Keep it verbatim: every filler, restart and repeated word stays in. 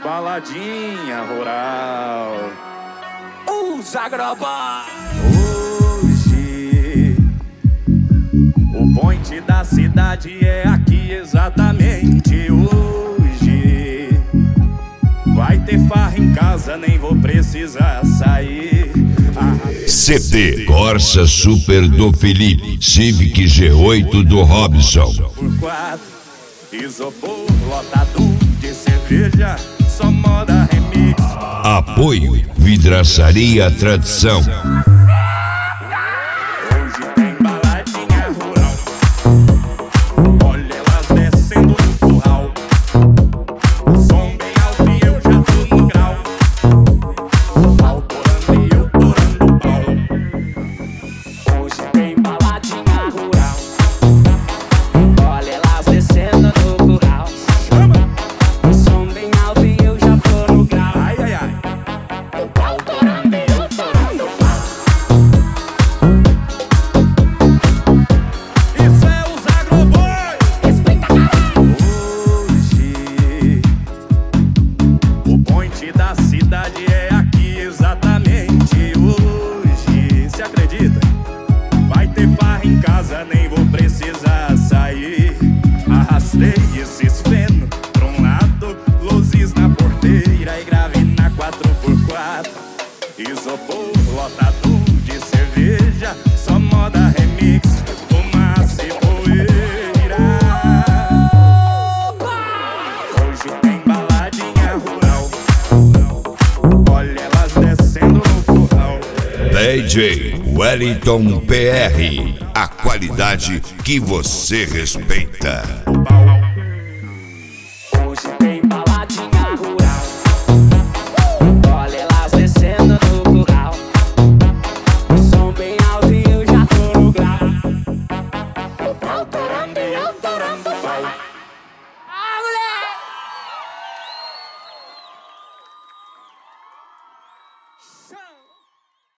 baladinha rural. Os agroboys. Hoje o point da cidade é aqui exatamente. Hoje vai ter farra em casa, nem vou precisar sair. C D Corsa Super do Felipe, Civic G oito do Robson. Por quatro, isopor lotado de cerveja, só moda remix. Apoio Vidraçaria Tradição. Hoje tem baladinha rural, olha elas descendo no curral. O som bem alto e eu já tô no grau. O pau torando e eu torando o pau. Hoje tem baladinha rural, olha elas descendo no curral. O som bem alto e eu já tô no grau. Ai, ai, ai. O pau torando e eu torando o pau. Isso é os agroboys. Respeita, caralho. Hoje o point da cidade é aqui exatamente. Hoje, se acredita? Vai ter farra em casa, nem vou precisar sair. Arrastei esses feno pra um lado, luzes na porteira e gravei na quatro por quatro. Isopor lotado de cerveja, só moda remix, fumaça e poeira. Hoje tem baladinha rural, olha elas descendo no curral. D J Wellington P R, a qualidade que você respeita.